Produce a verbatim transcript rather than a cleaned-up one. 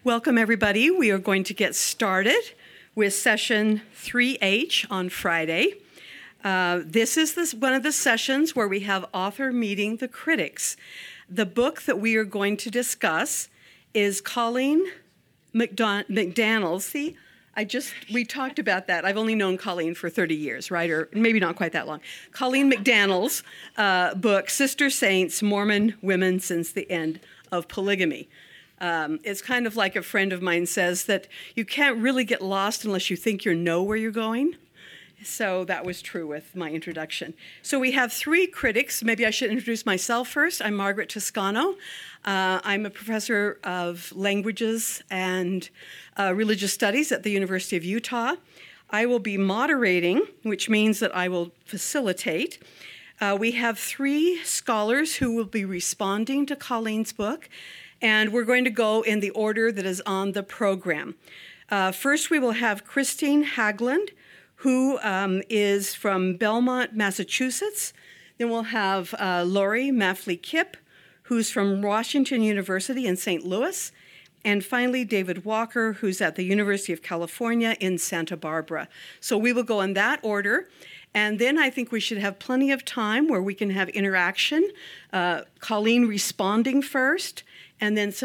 Welcome, everybody. We are going to get started with session three H on Friday. Uh, this is this, one of the sessions where we have author meeting the critics. The book that we are going to discuss is Colleen McDon- McDaniel's. See, I just, we talked about that. I've only known Colleen for thirty years, right? Or maybe not quite that long. Colleen McDaniel's uh, book, Sister Saints, Mormon Women Since the End of Polygamy. Um, it's kind of like a friend of mine says that you can't really get lost unless you think you know where you're going. So that was true with my introduction. So we have three critics. Maybe I should introduce myself first. I'm Margaret Toscano. Uh, I'm a professor of languages and uh, religious studies at the University of Utah. I will be moderating, which means that I will facilitate. Uh, we have three scholars who will be responding to Colleen's book, and we're going to go in the order that is on the program. Uh, first, we will have Christine Haglund, who um, is from Belmont, Massachusetts. Then we'll have uh, Lori Maffley Kipp, who's from Washington University in Saint Louis. And finally, David Walker, who's at the University of California in Santa Barbara. So we will go in that order. And then I think we should have plenty of time where we can have interaction. Uh, Colleen responding first, and then some